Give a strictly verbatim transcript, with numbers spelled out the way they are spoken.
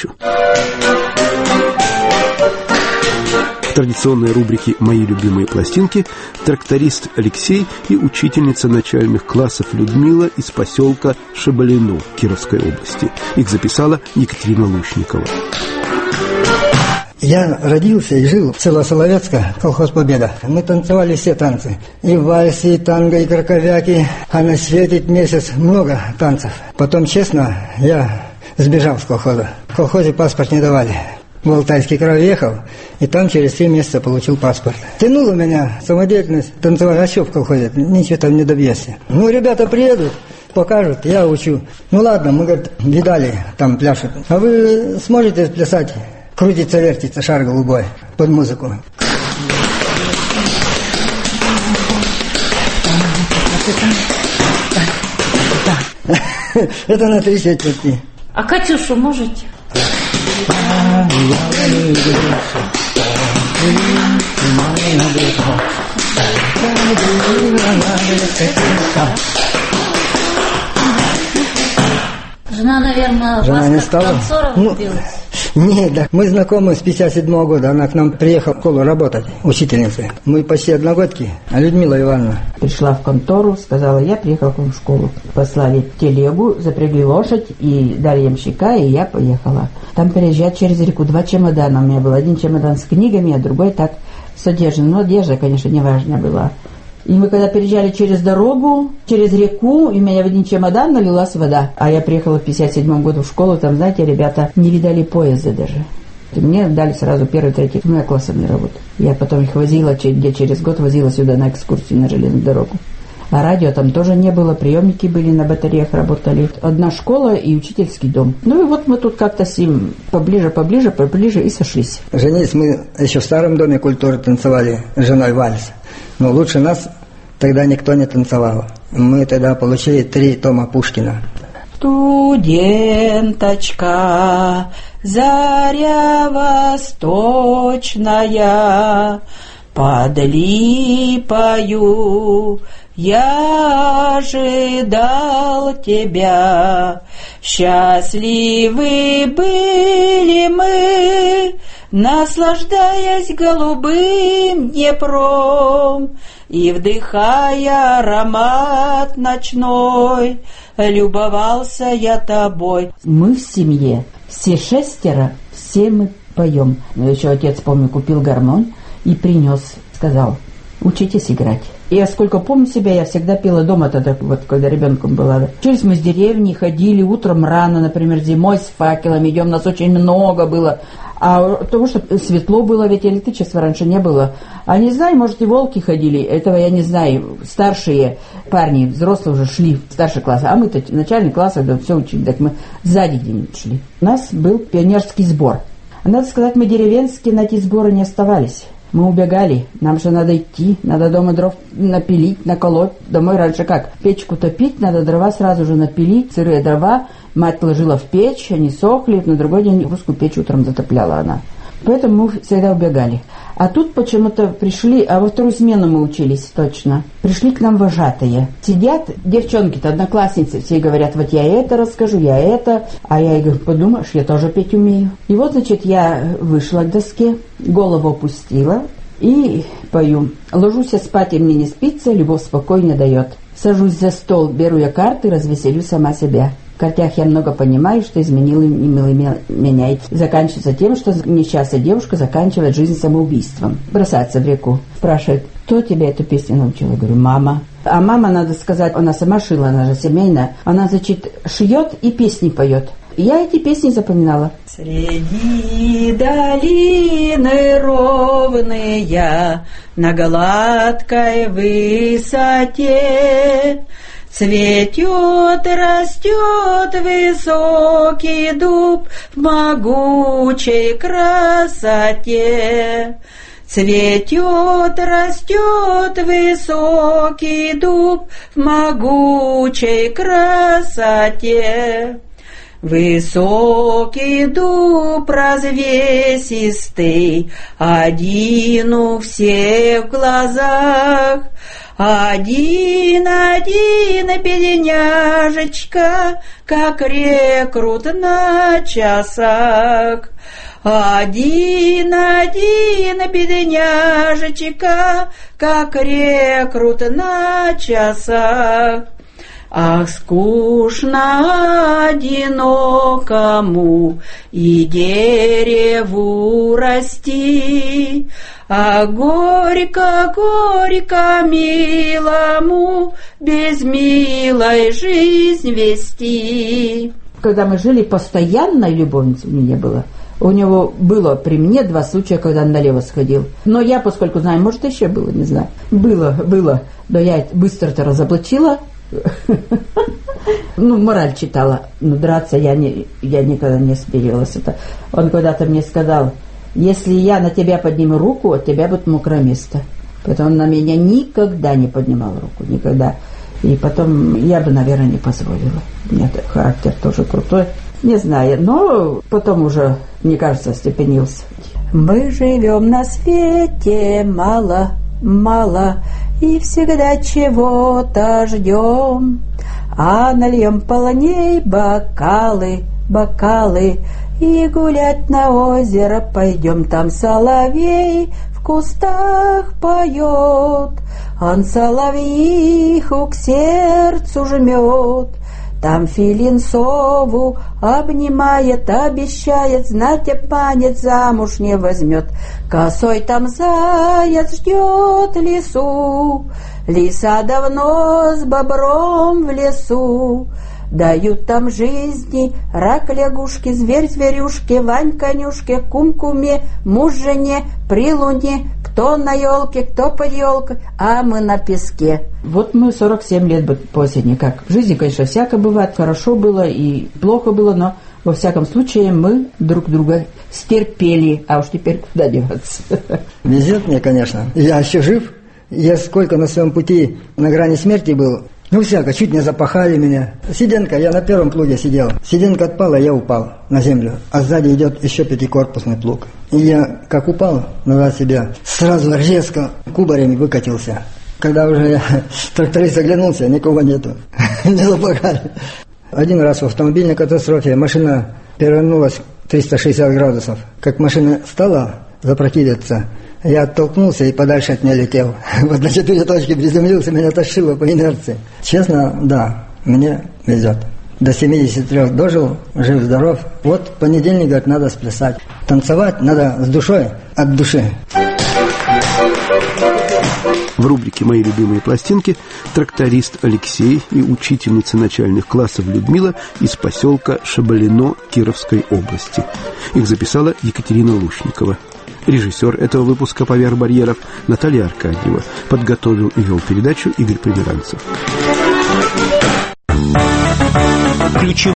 передачу. В традиционной рубрике «Мои любимые пластинки» тракторист Алексей и учительница начальных классов Людмила из поселка Шабалино Кировской области. Их записала Екатерина Лучникова. Я родился и жил в село Соловецко, колхоз «Победа». Мы танцевали все танцы. И вальсы, и танго, и краковяки. А на свете месяц много танцев. Потом, честно, я сбежал с колхоза. В колхозе паспорт не давали. В Алтайский край ехал, и там через три месяца получил паспорт. Тянула меня самодеятельность танцевать, а что в колхозе? Ничего там не добьешься. Ну, ребята приедут, покажут, я учу. Ну ладно, мы, говорит, видали, там пляшут. А вы сможете плясать? Крутится, вертится, шар голубой под музыку. Это на три четверти. А Катюшу можете? Жена, наверное, Жена вас не как стала? танцором Ну, делать? нет, да. Мы знакомы с пятьдесят седьмого года. Она к нам приехала в школу работать, учительницей. Мы почти одногодки. А Людмила Ивановна пришла в контору, сказала, я приехала в школу. Послали телегу, запрягли лошадь и дали ямщика, и я поехала. Там переезжать через реку. Два чемодана у меня было. Один чемодан с книгами, а другой так с одеждой. Ну, одежда, конечно, не важная была. И мы когда переезжали через дорогу, через реку, и у меня в один чемодан налилась вода. А я приехала в пятьдесят седьмом году в школу, там, знаете, ребята не видали поезда даже. И мне дали сразу первый, третий, ну, я классом не работаю. Я потом их возила, где через год возила сюда на экскурсию на железную дорогу. А радио там тоже не было, приемники были, на батареях работали. Одна школа и учительский дом. Ну и вот мы тут как-то с ним поближе, поближе, поближе и сошлись. женились мы еще в старом доме культуры, танцевали с женой вальс. Но лучше нас тогда никто не танцевал. Мы тогда получили три тома Пушкина. Студенточка, заря восточная, под липою я ожидал тебя. Счастливы были мы, наслаждаясь голубым Днепром и вдыхая аромат ночной, любовался я тобой. Мы в семье, все шестеро, все мы поем. Еще отец, помню, купил гармонь и принес, сказал, учитесь играть. И я сколько помню себя, я всегда пела дома тогда, вот когда ребенком была. Через мы с деревни ходили утром рано, например, зимой с факелами идем, нас очень много было. А потому что светло было, ведь электричества раньше не было. А не знаю, может, и волки ходили, этого я не знаю. Старшие парни, взрослые уже шли в старший класс, а мы-то начальный класс, это все учили, так мы сзади где-нибудь шли. У нас был пионерский сбор. Надо сказать, мы деревенские на эти сборы не оставались. Мы убегали, нам же надо идти, надо дома дров напилить, наколоть. Домой раньше как? Печку топить, надо дрова сразу же напилить, сырые дрова. Мать ложила в печь, они сохли, на другой день русскую печь утром затопляла она. Поэтому мы всегда убегали. А тут почему-то пришли, а во вторую смену мы учились точно. Пришли к нам вожатые. Сидят девчонки-то, одноклассницы, все говорят, вот я это расскажу, я это. А я и говорю, подумаешь, я тоже петь умею. И вот, значит, я вышла к доске, голову опустила и пою. Ложусь спать, и мне не спится, любовь спокой не дает. Сажусь за стол, беру я карты, развеселю сама себя. В картях я много понимаю, что изменил и милый меняет. Заканчивается тем, что несчастная девушка заканчивает жизнь самоубийством. Бросается в реку. Спрашивает, кто тебя эту песню научил? Я говорю, мама. А мама, надо сказать, она сама шила, она же семейная. Она, значит, шьет и песни поет. И я эти песни запоминала. Среди долины ровные, на гладкой высоте, цветет, растет высокий дуб в могучей красоте. Цветет, растет высокий дуб в могучей красоте. Высокий дуб развесистый, один у всех в глазах. Один-один бедняжечка, как рекрут на часах. Один-один бедняжечка, как рекрут на часах. Ах, скучно одинокому и дереву расти, а горько-горько милому без милой жизнь вести. Когда мы жили, постоянной любовницы у меня не было. У него было при мне два случая, когда он налево сходил. Но я, поскольку знаю, может, еще было, не знаю. Было, было. Но я быстро-то разоблачила. Ну, мораль читала. Но драться я, не, я никогда не смирилась. Это. Он когда-то мне сказал: если я на тебя подниму руку, от тебя будет мокрое место. Поэтому он на меня никогда не поднимал руку. Никогда. И потом я бы, наверное, не позволила. У меня характер тоже крутой. Не знаю, но потом уже, мне кажется, остепенился. Мы живем на свете мало, мало, и всегда чего-то ждем. А нальем полней бокалы, бокалы, и гулять на озеро пойдем. Там соловей в кустах поет, он соловьиху к сердцу жмет. Там филин сову обнимает, обещает, знать обманет, замуж не возьмет. Косой там заяц ждет лису, лиса давно с бобром в лесу. Дают там жизни рак лягушки, зверь зверюшке, Вань конюшке, кум куме, муж жене, при луне. Кто на елке, кто под елкой, а мы на песке. Вот мы сорок семь лет по осени. Как в жизни, конечно, всякое бывает. Хорошо было и плохо было, но во всяком случае мы друг друга стерпели. А уж теперь куда деваться? Везет мне, конечно. Я еще жив. Я сколько на своем пути на грани смерти был. Ну, всяко, чуть не запахали меня. Сиденка, я на первом плуге сидел. Сиденка отпала, я упал на землю. А сзади идет еще пятикорпусный плуг. И я, как упал назад себя, сразу резко кубарем выкатился. Когда уже я тракторист оглянулся, никого нету. Не запахали. Один раз в автомобильной катастрофе машина перевернулась триста шестьдесят градусов. Как машина стала запрокидываться, я оттолкнулся и подальше от нее летел. Вот на четыре точки приземлился, меня тащило по инерции. Честно, да, мне везет. До семидесяти трёх дожил, жив-здоров. Вот в понедельник, говорит, надо сплясать. Танцевать надо с душой, от души. В рубрике «Мои любимые пластинки» тракторист Алексей и учительница начальных классов Людмила из поселка Шабалино Кировской области. Их записала Екатерина Лушникова. Режиссер этого выпуска «Поверх барьеров» Наталья Аркадьева. Подготовил и вел передачу Игорь Померанцев.